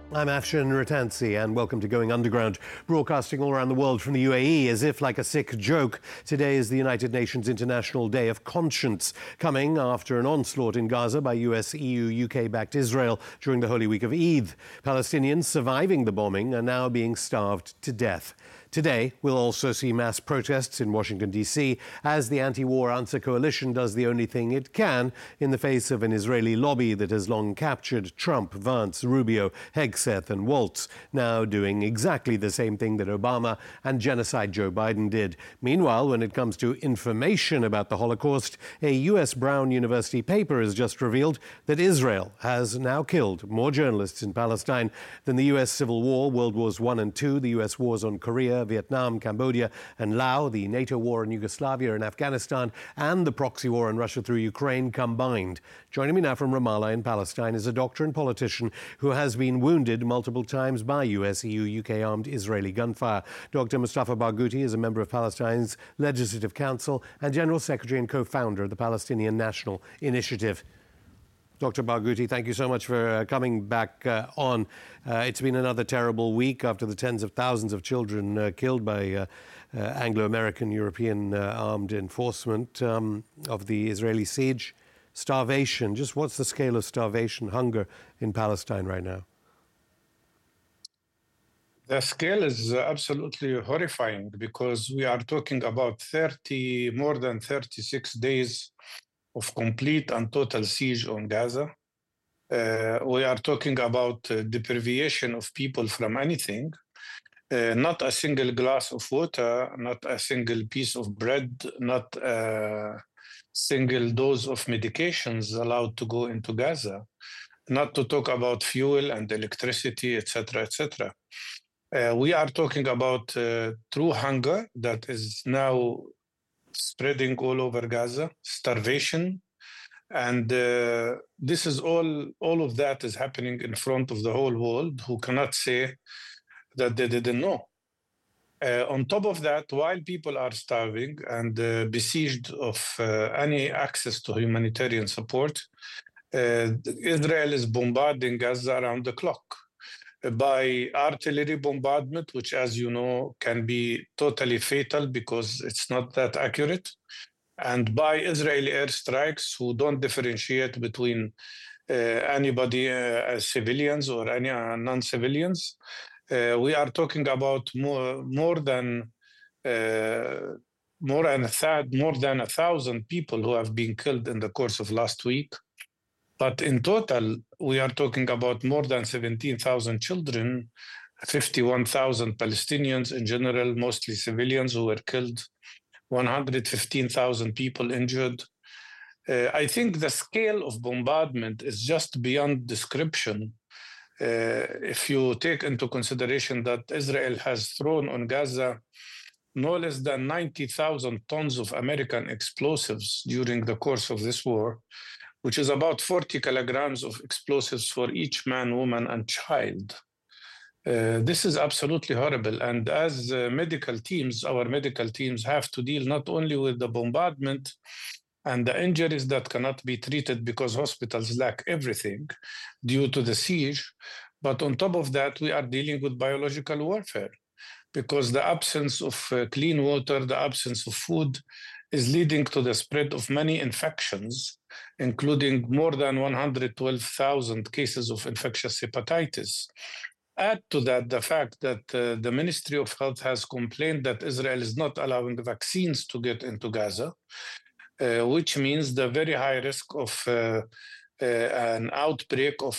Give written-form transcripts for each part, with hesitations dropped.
I'm Afshin Rattansi, and welcome to Going Underground, broadcasting all around the world from the UAE. As if like a sick joke, today is the United Nations International Day of Conscience, coming after an onslaught in Gaza by US, EU, UK-backed Israel during the Holy Week of Eid. Palestinians surviving the bombing are now being starved to death. Today, we'll also see mass protests in Washington, D.C., as the anti-war answer coalition does the only thing it can in the face of an Israeli lobby that has long captured Trump, Vance, Rubio, Hegseth and Waltz, now doing exactly the same thing that Obama and genocide Joe Biden did. Meanwhile, when it comes to information about the Holocaust, a U.S. Brown University paper has just revealed that Israel has now killed more journalists in Palestine than the U.S. Civil War, World Wars I and II, the U.S. wars on Korea, Vietnam, Cambodia and Laos, the NATO war in Yugoslavia and Afghanistan, and the proxy war in Russia through Ukraine combined. Joining me now from Ramallah in Palestine is a doctor and politician who has been wounded multiple times by US, EU, UK armed Israeli gunfire. Dr. Mustafa Barghouti is a member of Palestine's Legislative Council and General Secretary and co-founder of the Palestinian National Initiative. Dr. Barghouti, thank you so much for coming back on. It's been another terrible week after the tens of thousands of children killed by Anglo-American European armed enforcement of the Israeli siege. Starvation, just what's the scale of starvation, hunger in Palestine right now? The scale is absolutely horrifying because we are talking about more than 36 days of complete and total siege on Gaza. We are talking about deprivation of people from anything, not a single glass of water, not a single piece of bread, not a single dose of medications allowed to go into Gaza, not to talk about fuel and electricity, etc., etc. We are talking about true hunger that is now spreading all over Gaza, starvation, and this is all of that is happening in front of the whole world, who cannot say that they didn't know. On top of that, while people are starving and besieged of any access to humanitarian support, Israel is bombarding Gaza around the clock by artillery bombardment, which, as you know, can be totally fatal because it's not that accurate, and by Israeli airstrikes who don't differentiate between anybody, civilians or any non-civilians. We are talking about more than 1,000 people who have been killed in the course of last week. But in total, we are talking about more than 17,000 children, 51,000 Palestinians in general, mostly civilians who were killed, 115,000 people injured. I think the scale of bombardment is just beyond description. If you take into consideration that Israel has thrown on Gaza no less than 90,000 tons of American explosives during the course of this war, which is about 40 kilograms of explosives for each man, woman, and child. This is absolutely horrible. And as our medical teams have to deal not only with the bombardment and the injuries that cannot be treated because hospitals lack everything due to the siege, but on top of that, we are dealing with biological warfare because the absence of clean water, the absence of food, is leading to the spread of many infections, including more than 112,000 cases of infectious hepatitis. Add to that the fact that the Ministry of Health has complained that Israel is not allowing the vaccines to get into Gaza, which means the very high risk of an outbreak of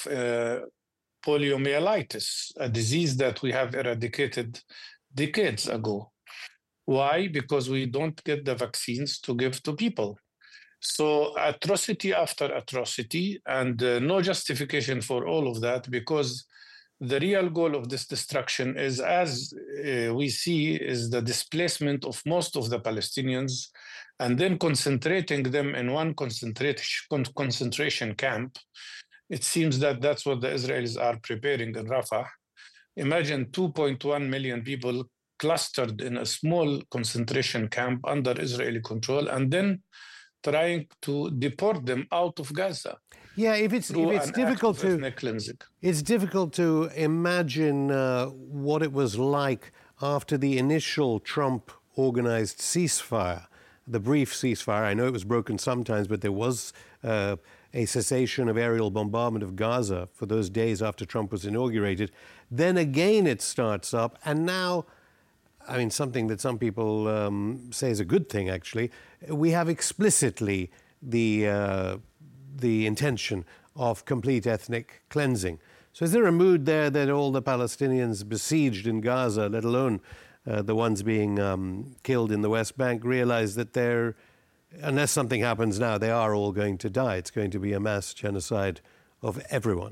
poliomyelitis, a disease that we have eradicated decades ago. Why? Because we don't get the vaccines to give to people. So atrocity after atrocity, and no justification for all of that, because the real goal of this destruction is, as we see, is the displacement of most of the Palestinians and then concentrating them in one concentration camp. It seems that that's what the Israelis are preparing in Rafah. Imagine 2.1 million people clustered in a small concentration camp under Israeli control, and then trying to deport them out of Gaza. Yeah, if it's difficult to ethnic cleansing. It's difficult to imagine what it was like after the initial Trump-organized ceasefire, the brief ceasefire. I know it was broken sometimes, but there was a cessation of aerial bombardment of Gaza for those days after Trump was inaugurated. Then again it starts up, and now, I mean, something that some people say is a good thing, actually, we have explicitly the intention of complete ethnic cleansing. So is there a mood there that all the Palestinians besieged in Gaza, let alone the ones being killed in the West Bank, realize that they're, unless something happens now, they are all going to die? It's going to be a mass genocide of everyone.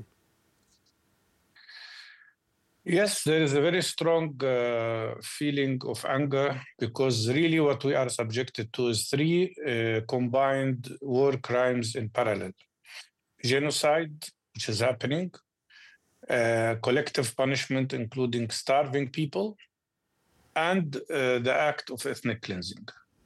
Yes, there is a very strong feeling of anger, because really what we are subjected to is three combined war crimes in parallel. Genocide, which is happening, collective punishment, including starving people, and the act of ethnic cleansing.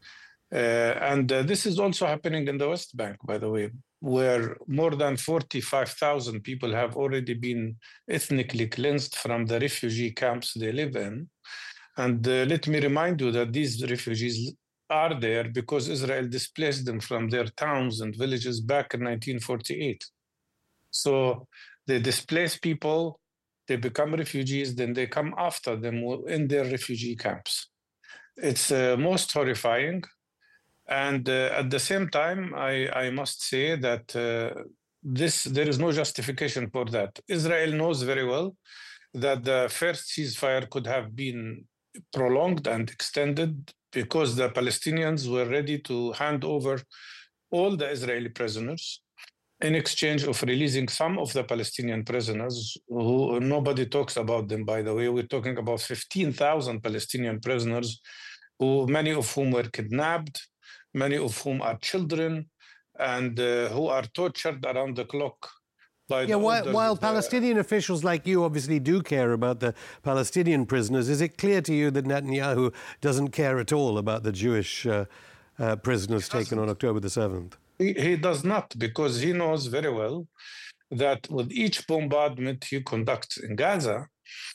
And this is also happening in the West Bank, by the way, where more than 45,000 people have already been ethnically cleansed from the refugee camps they live in. And let me remind you that these refugees are there because Israel displaced them from their towns and villages back in 1948. So they displace people, they become refugees, then they come after them in their refugee camps. It's most horrifying. And at the same time, I must say that there is no justification for that. Israel knows very well that the first ceasefire could have been prolonged and extended because the Palestinians were ready to hand over all the Israeli prisoners in exchange of releasing some of the Palestinian prisoners, who nobody talks about them, by the way. We're talking about 15,000 Palestinian prisoners, many of whom were kidnapped, many of whom are children, and who are tortured around the clock. While Palestinian officials like you obviously do care about the Palestinian prisoners, is it clear to you that Netanyahu doesn't care at all about the Jewish prisoners taken on October the 7th? He does not, because he knows very well that with each bombardment he conducts in Gaza,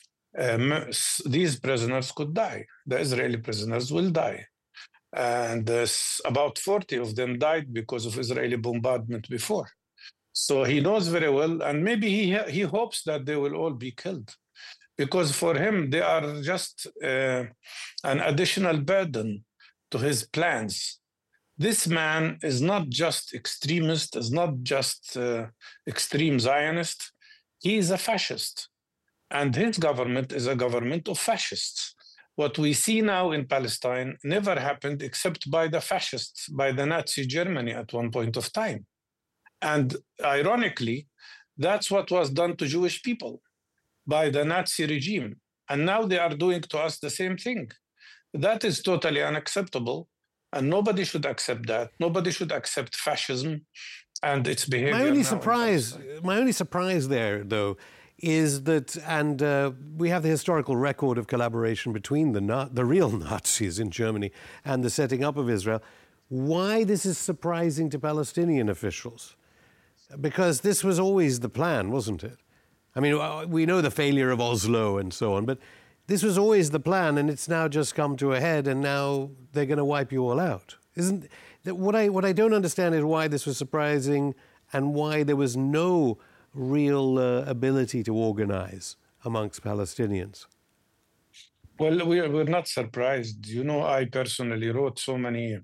these prisoners could die. The Israeli prisoners will die. And about 40 of them died because of Israeli bombardment before. So he knows very well, and maybe he hopes that they will all be killed, because for him they are just an additional burden to his plans. This man is not just extremist, is not just extreme Zionist. He is a fascist, and his government is a government of fascists. What we see now in Palestine never happened except by the fascists, by the Nazi Germany at one point of time. And ironically, that's what was done to Jewish people by the Nazi regime. And now they are doing to us the same thing. That is totally unacceptable. And nobody should accept that. Nobody should accept fascism and its behavior. My only surprise there, though, is that, and we have the historical record of collaboration between the real Nazis in Germany and the setting up of Israel. Why this is surprising to Palestinian officials? Because this was always the plan, wasn't it? I mean, we know the failure of Oslo and so on, but this was always the plan, and it's now just come to a head, and now they're going to wipe you all out. Isn't that what I don't understand is why this was surprising and why there was no real ability to organize amongst Palestinians? Well, we're not surprised. You know, I personally wrote so many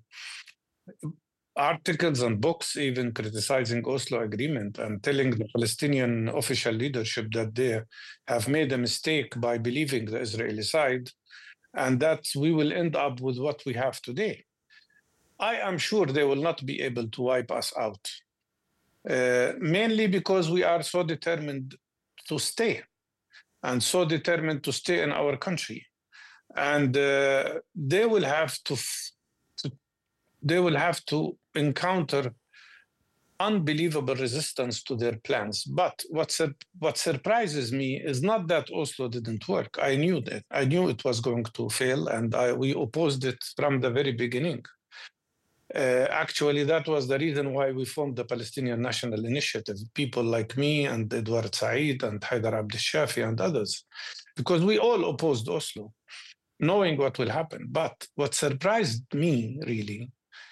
articles and books even criticizing Oslo Agreement and telling the Palestinian official leadership that they have made a mistake by believing the Israeli side, and that we will end up with what we have today. I am sure they will not be able to wipe us out, mainly because we are so determined to stay, and so determined to stay in our country. And they will have to encounter unbelievable resistance to their plans. But what surprises me is not that Oslo didn't work. I knew that. I knew it was going to fail, and we opposed it from the very beginning. Actually, that was the reason why we formed the Palestinian National Initiative. People like me and Edward Said and Haider Abd al-Shafi and others, because we all opposed Oslo, knowing what will happen. But what surprised me really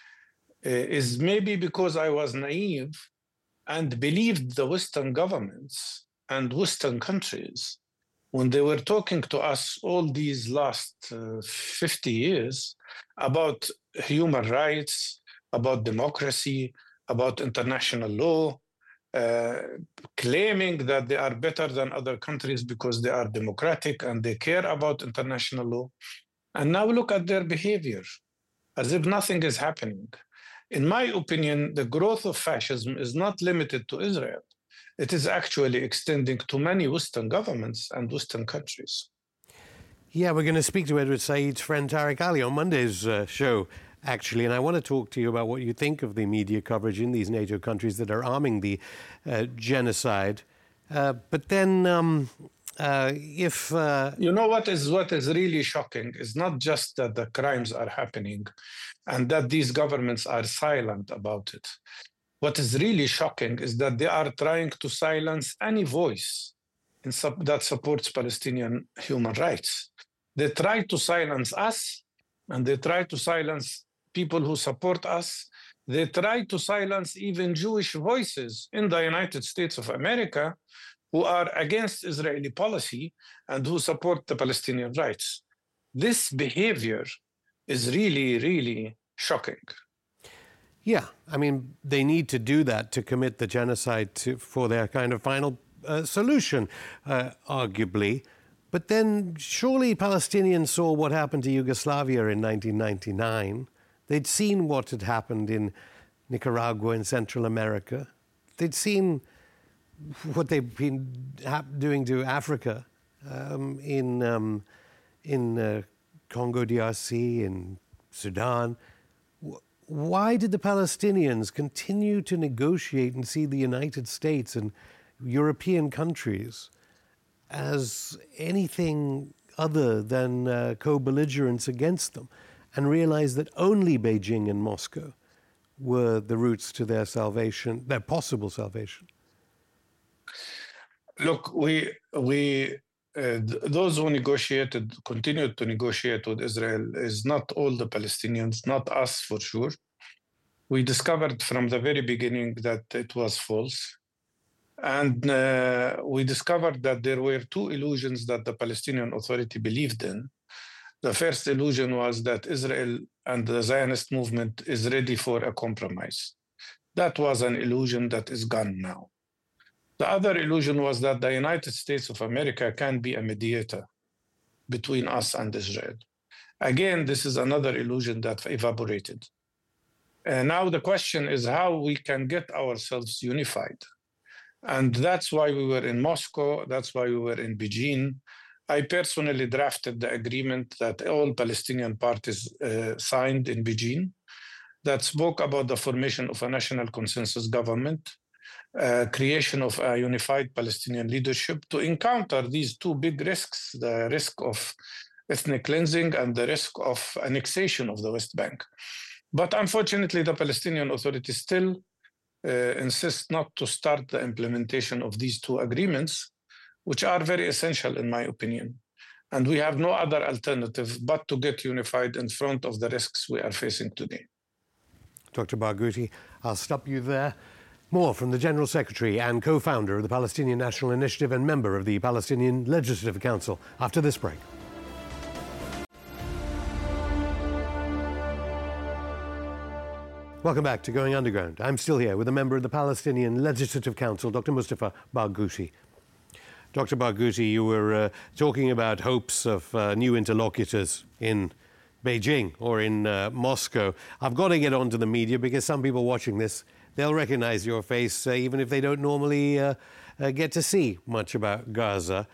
is maybe because I was naive and believed the Western governments and Western countries when they were talking to us all these last 50 years about human rights, about democracy, about international law, claiming that they are better than other countries because they are democratic and they care about international law. And now look at their behavior, as if nothing is happening. In my opinion, the growth of fascism is not limited to Israel. It is actually extending to many Western governments and Western countries. Yeah, we're going to speak to Edward Said's friend Tariq Ali on Monday's show, actually, and I want to talk to you about what you think of the media coverage in these NATO countries that are arming the genocide. But then, if you know what is really shocking is not just that the crimes are happening and that these governments are silent about it. What is really shocking is that they are trying to silence any voice that supports Palestinian human rights. They try to silence us, and they try to silence people who support us. They try to silence even Jewish voices in the United States of America who are against Israeli policy and who support the Palestinian rights. This behavior is really, really shocking. Yeah, I mean, they need to do that to commit the genocide for their kind of final solution, arguably. But then surely Palestinians saw what happened to Yugoslavia in 1999. They'd seen what had happened in Nicaragua and Central America. They'd seen what they've been doing to Africa in Congo DRC, in Sudan. Why did the Palestinians continue to negotiate and see the United States and European countries as anything other than co-belligerents against them, and realize that only Beijing and Moscow were the routes to their salvation, their possible salvation? Look, those who continued to negotiate with Israel is not all the Palestinians, not us for sure. We discovered from the very beginning that it was false. And we discovered that there were two illusions that the Palestinian Authority believed in. The first illusion was that Israel and the Zionist movement is ready for a compromise. That was an illusion that is gone now. The other illusion was that the United States of America can be a mediator between us and Israel. Again, this is another illusion that evaporated. Now the question is how we can get ourselves unified. And that's why we were in Moscow, that's why we were in Beijing. I personally drafted the agreement that all Palestinian parties signed in Beijing that spoke about the formation of a national consensus government, creation of a unified Palestinian leadership to encounter these two big risks, the risk of ethnic cleansing and the risk of annexation of the West Bank. But unfortunately, the Palestinian Authority still insists not to start the implementation of these two agreements, which are very essential in my opinion. And we have no other alternative but to get unified in front of the risks we are facing today. Dr. Barghouti, I'll stop you there. More from the General Secretary and co-founder of the Palestinian National Initiative and member of the Palestinian Legislative Council after this break. Welcome back to Going Underground. I'm still here with a member of the Palestinian Legislative Council, Dr. Mustafa Barghouti. Dr. Barghouti, you were talking about hopes of new interlocutors in Beijing or in Moscow. I've got to get onto the media because some people watching this, they'll recognize your face even if they don't normally get to see much about Gaza.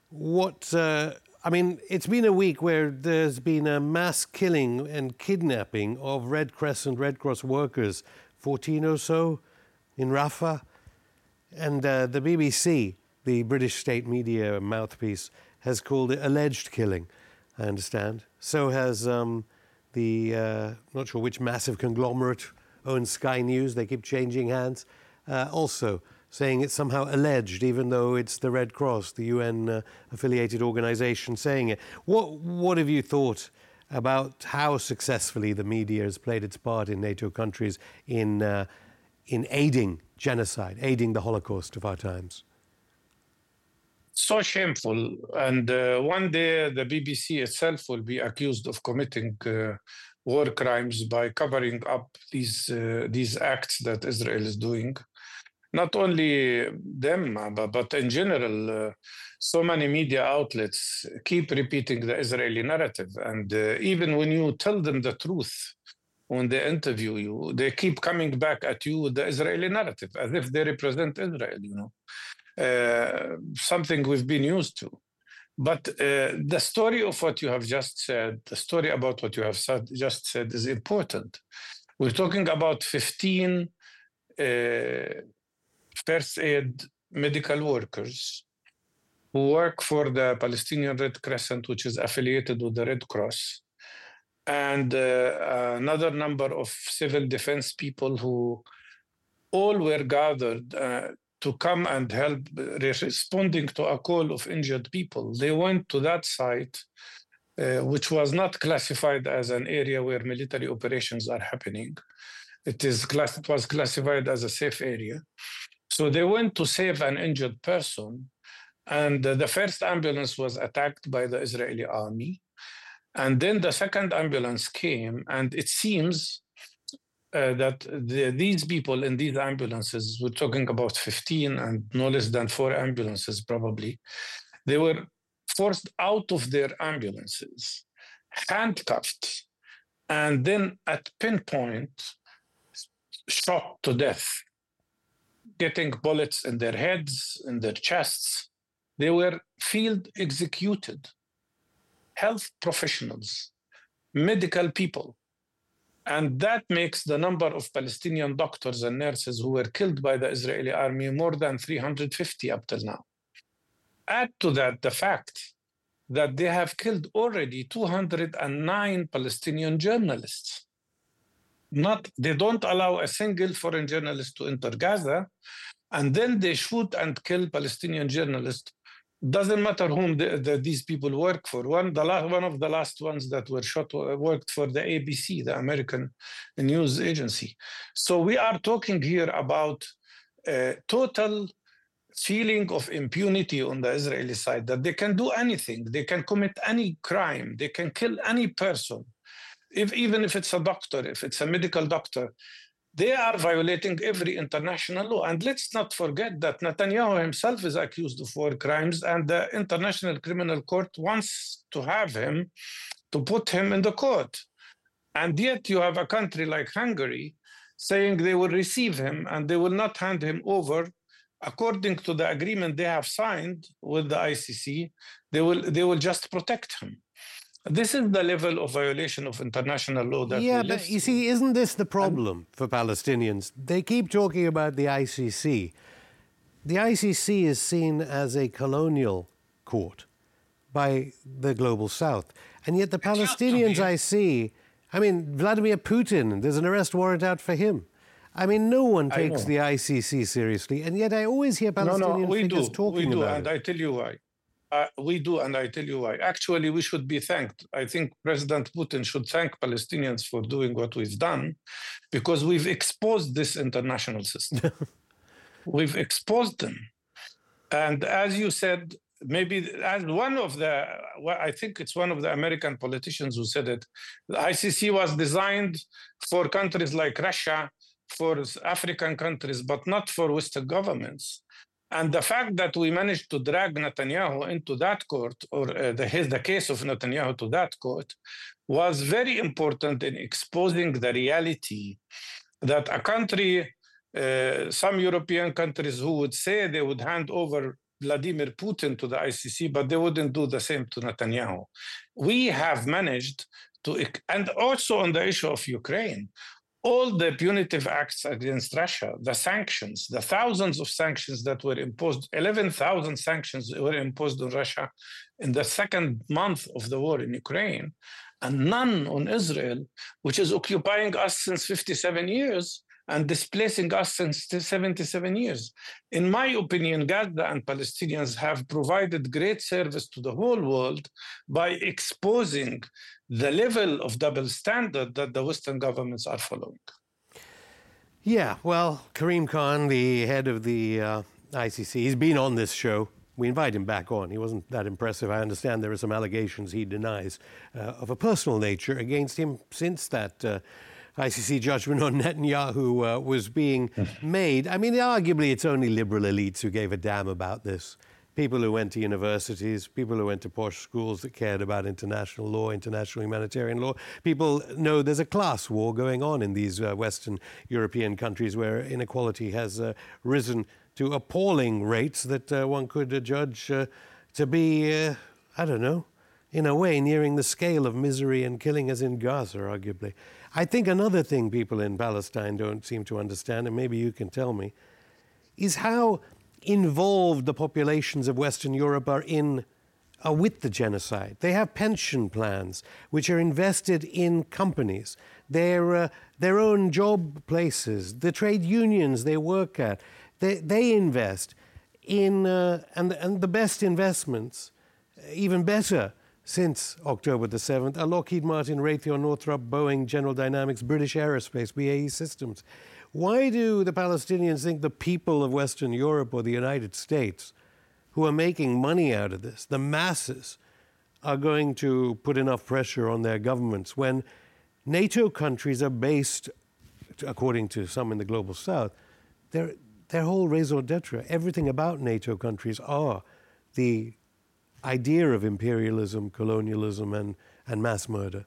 I mean, it's been a week where there's been a mass killing and kidnapping of Red Crescent, Red Cross workers, 14 or so in Rafah. And the BBC, the British state media mouthpiece, has called it alleged killing, I understand. So has not sure which massive conglomerate owns Sky News. They keep changing hands. Also saying it's somehow alleged, even though it's the Red Cross, the UN-affiliated organization, saying it. What have you thought about how successfully the media has played its part in NATO countries in aiding genocide, aiding the Holocaust of our times? So shameful. And one day the BBC itself will be accused of committing war crimes by covering up these acts that Israel is doing. Not only them, but in general, so many media outlets keep repeating the Israeli narrative. And even when you tell them the truth, when they interview you, they keep coming back at you with the Israeli narrative, as if they represent Israel, something we've been used to. But the story of what you have just said, the story about what you have just said is important. We're talking about 15 first aid medical workers who work for the Palestinian Red Crescent, which is affiliated with the Red Cross, and another number of civil defense people who all were gathered to come and help responding to a call of injured people. They went to that site, which was not classified as an area where military operations are happening. It was classified as a safe area. So they went to save an injured person, and the first ambulance was attacked by the Israeli army. And then the second ambulance came, and it seems that these people in these ambulances, we're talking about 15 and no less than 4 ambulances probably, they were forced out of their ambulances, handcuffed, and then at pinpoint, shot to death, getting bullets in their heads, in their chests. They were field executed. Health professionals, medical people. And that makes the number of Palestinian doctors and nurses who were killed by the Israeli army more than 350 up till now. Add to that the fact that they have killed already 209 Palestinian journalists. They don't allow a single foreign journalist to enter Gaza, and then they shoot and kill Palestinian journalists. Doesn't matter whom these people work for. One of the last ones that were shot worked for the ABC, the American news agency. So we are talking here about a total feeling of impunity on the Israeli side, that they can do anything. They can commit any crime. They can kill any person. Even if it's a doctor, if it's a medical doctor, they are violating every international law. And let's not forget that Netanyahu himself is accused of war crimes, and the International Criminal Court wants to have him, to put him in the court. And yet you have a country like Hungary saying they will receive him and they will not hand him over. According to the agreement they have signed with the ICC, they will just protect him. This is the level of violation of international law that we live but you see, isn't this the problem for Palestinians? They keep talking about the ICC. The ICC is seen as a colonial court by the global South. And yet the Palestinians I see, Vladimir Putin, there's an arrest warrant out for him. No one takes the ICC seriously. And yet I always hear Palestinian figures talking about it. And I tell you why. We do, and I tell you why. Actually, we should be thanked. I think President Putin should thank Palestinians for doing what we've done, because we've exposed this international system. We've exposed them. And as you said, maybe as I think it's one of the American politicians who said it, the ICC was designed for countries like Russia, for African countries, but not for Western governments. And the fact that we managed to drag Netanyahu into that court, or the case of Netanyahu to that court, was very important in exposing the reality that a country, some European countries who would say they would hand over Vladimir Putin to the ICC, but they wouldn't do the same to Netanyahu. We have managed to, and also on the issue of Ukraine, all the punitive acts against Russia, the sanctions, the thousands of sanctions that were imposed, 11,000 sanctions were imposed on Russia in the second month of the war in Ukraine, and none on Israel, which is occupying us since 57 years and displacing us since 77 years. In my opinion, Gaza and Palestinians have provided great service to the whole world by exposing the level of double standard that the Western governments are following. Yeah, well, Karim Khan, the head of the ICC, he's been on this show. We invite him back on. He wasn't that impressive. I understand there are some allegations he denies of a personal nature against him since that ICC judgment on Netanyahu was being made. I mean, arguably, it's only liberal elites who gave a damn about this. People who went to universities, people who went to posh schools that cared about international law, international humanitarian law. People know there's a class war going on in these Western European countries where inequality has risen to appalling rates that one could judge to be, I don't know, in a way nearing the scale of misery and killing as in Gaza, arguably. I think another thing people in Palestine don't seem to understand, and maybe you can tell me, is how involved the populations of Western Europe are with the genocide. They have pension plans which are invested in companies, their own job places, the trade unions they work at. They invest in, and the best investments, even better since October the 7th, are Lockheed Martin, Raytheon, Northrop, Boeing, General Dynamics, British Aerospace, BAE Systems. Why do the Palestinians think the people of Western Europe or the United States, who are making money out of this, the masses, are going to put enough pressure on their governments when NATO countries are based, according to some in the Global South, their whole raison d'etre, everything about NATO countries are the idea of imperialism, colonialism, and mass murder?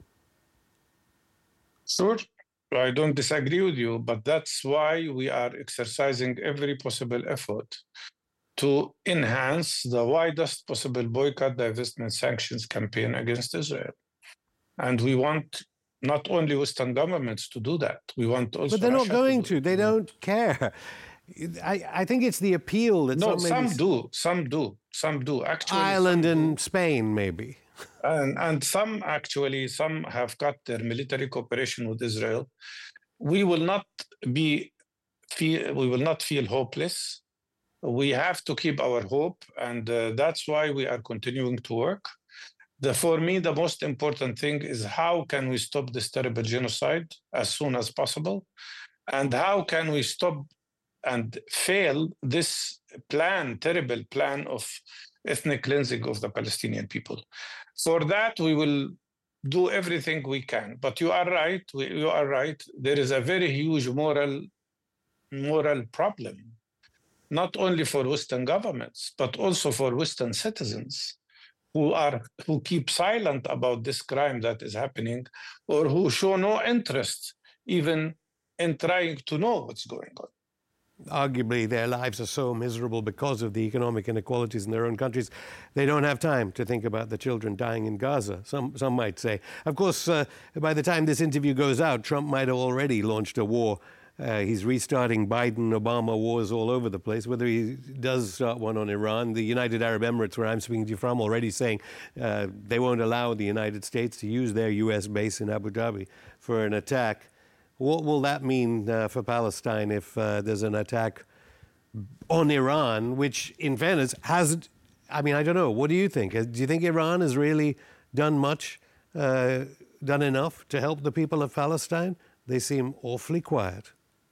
Sure. I don't disagree with you, but that's why we are exercising every possible effort to enhance the widest possible boycott, divestment, sanctions campaign against Israel. And we want not only Western governments to do that, we want also But they're Russia not going to. They do don't care. I think it's the appeal that some do. Actually, Ireland and Spain, maybe. And some have got their military cooperation with Israel. We will not feel hopeless. We have to keep our hope, and that's why we are continuing to work. For me, the most important thing is how can we stop this terrible genocide as soon as possible, and how can we stop and fail this terrible plan of ethnic cleansing of the Palestinian people. For that, we will do everything we can. But you are right. There is a very huge moral problem, not only for Western governments, but also for Western citizens who keep silent about this crime that is happening, or who show no interest even in trying to know what's going on. Arguably, their lives are so miserable because of the economic inequalities in their own countries. They don't have time to think about the children dying in Gaza, some might say. Of course, by the time this interview goes out, Trump might have already launched a war. He's restarting Biden-Obama wars all over the place. Whether he does start one on Iran, the United Arab Emirates, where I'm speaking to you from, already saying they won't allow the United States to use their U.S. base in Abu Dhabi for an attack. What will that mean for Palestine if there's an attack on Iran, which, in fairness, hasn't... I mean, I don't know. What do you think? Do you think Iran has really done much, done enough to help the people of Palestine? They seem awfully quiet.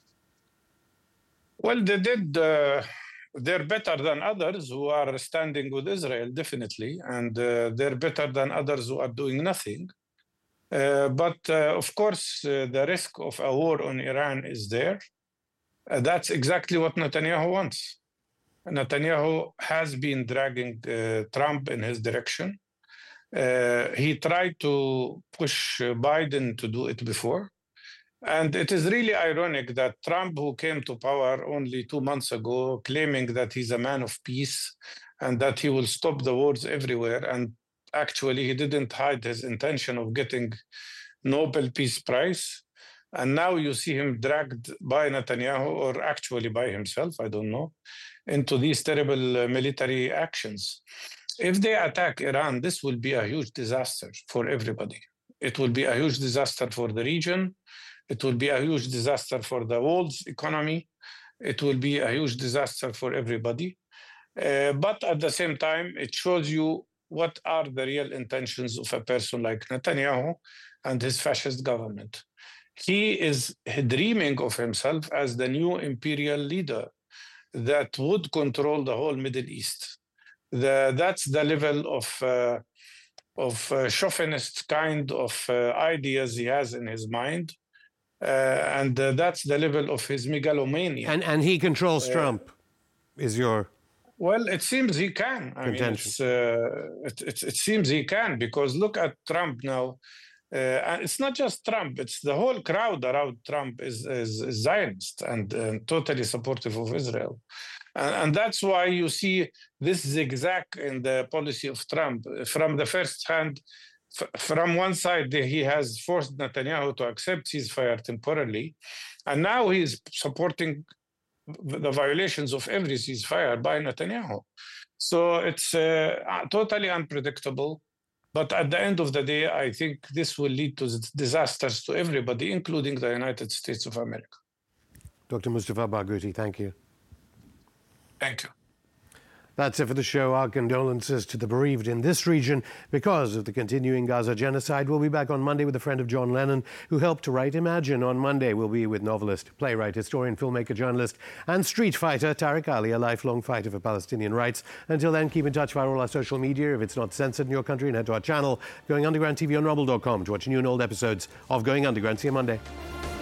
Well, they did. They're better than others who are standing with Israel, definitely. And they're better than others who are doing nothing. But of course, the risk of a war on Iran is there. That's exactly what Netanyahu wants. Netanyahu has been dragging Trump in his direction. He tried to push Biden to do it before. And it is really ironic that Trump, who came to power only 2 months ago, claiming that he's a man of peace and that he will stop the wars everywhere, and actually he didn't hide his intention of getting Nobel Peace Prize. And now you see him dragged by Netanyahu, or actually by himself, I don't know, into these terrible military actions. If they attack Iran, this will be a huge disaster for everybody. It will be a huge disaster for the region. It will be a huge disaster for the world's economy. It will be a huge disaster for everybody. But at the same time, it shows you what are the real intentions of a person like Netanyahu and his fascist government. He is dreaming of himself as the new imperial leader that would control the whole Middle East. That's the level of chauvinist kind of ideas he has in his mind. And that's the level of his megalomania. And he controls Trump, is your... Well, it seems he can. I mean, it seems he can, because look at Trump now. And it's not just Trump, it's the whole crowd around Trump is Zionist and totally supportive of Israel. And that's why you see this zigzag in the policy of Trump. From the first hand, from one side, he has forced Netanyahu to accept ceasefire temporarily. And now he's supporting the violations of every ceasefire by Netanyahu. So it's totally unpredictable. But at the end of the day, I think this will lead to disasters to everybody, including the United States of America. Dr. Mustafa Barghouti, thank you. Thank you. That's it for the show. Our condolences to the bereaved in this region because of the continuing Gaza genocide. We'll be back on Monday with a friend of John Lennon who helped to write Imagine. On Monday, we'll be with novelist, playwright, historian, filmmaker, journalist, and street fighter Tariq Ali, a lifelong fighter for Palestinian rights. Until then, keep in touch via all our social media if it's not censored in your country, and head to our channel, Going Underground TV on Rumble.com, to watch new and old episodes of Going Underground. See you Monday.